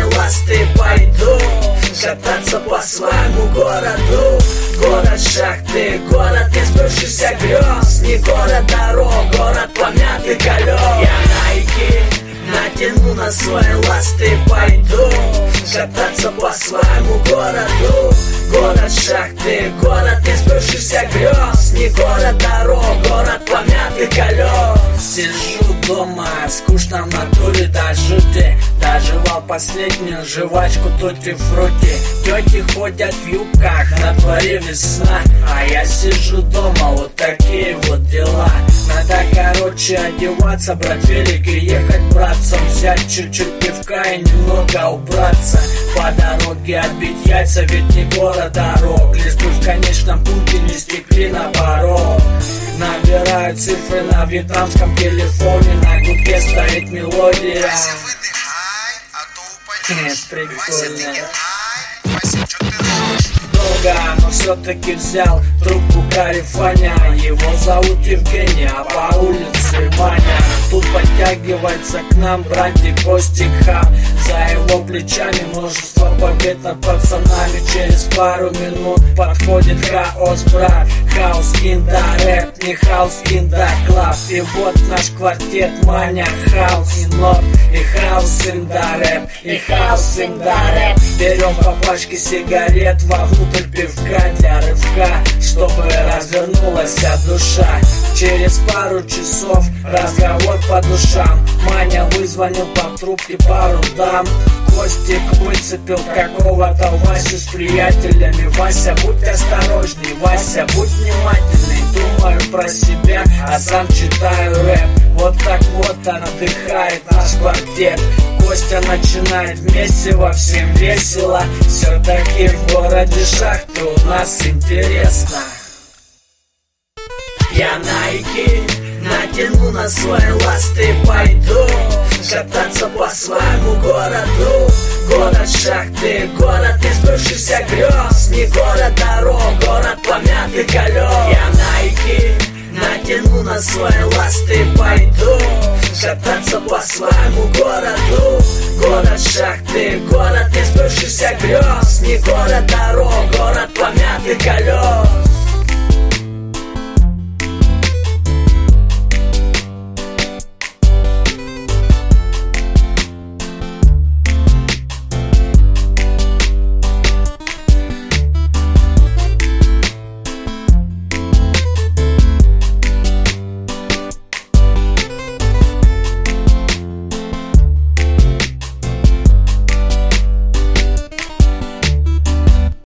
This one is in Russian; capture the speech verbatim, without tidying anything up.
ласты пойду кататься по своему городу. Город шахты, город несбывшихся грез, не город дорог, город помятых колес. Я найки натяну на свои ласты, пойду кататься по своему городу. Город шахты, город несбывшихся грез, не город дорог, город помятых колес. Сижу дома, скучно в натуре даже ты. Доживал последнюю жвачку тутти-фрути. Тети ходят в юбках, на дворе весна, а я сижу дома, вот такие вот дела. Надо, короче, одеваться, брать велик и ехать братцам, взять чуть-чуть пивка и немного убраться. По дороге отбить яйца, ведь не город дорог, лишь бы в конечном пункте не стекли на порог. Набираю цифры на вьетнамском телефоне, на губе стоит мелодия. Нет, прикольно. Долго, но все-таки взял трубку Карифаня. Его зовут Евгений, а по улице Ваня. Тут подтягивается к нам братик Костик Хаб. За его плечами множество побед над пацанами. Через пару минут подходит хаос, брат. Хаус in the rap, не хаус in the club. И вот наш квартет Маня. Хаус in love и хаус in the rap, и хаус in the rap. Берем по пачке сигарет, вовнутрь пивка для рывка, чтобы развернулась душа. Через пару часов разговор по душам. Маня вызвонил по трубке пару дам. Костик выцепил какого-то Васю с приятелями. Вася, будь осторожней, Вася, будь внимательный. Думаю про себя, а сам читаю рэп. Вот так вот отдыхает наш квартет. Костя начинает месиво, всем весело. Все-таки в городе шахты у нас интересно. Я найки натяну на свои ласты, пойду кататься по своему городу. Город шахты, город несбывшихся грез, не город дорог, город помятых колес. Я найки натяну на свои ласты, пойду кататься по своему городу. Город шахты, город несбывшихся грез, не город дорог, город помятых колес.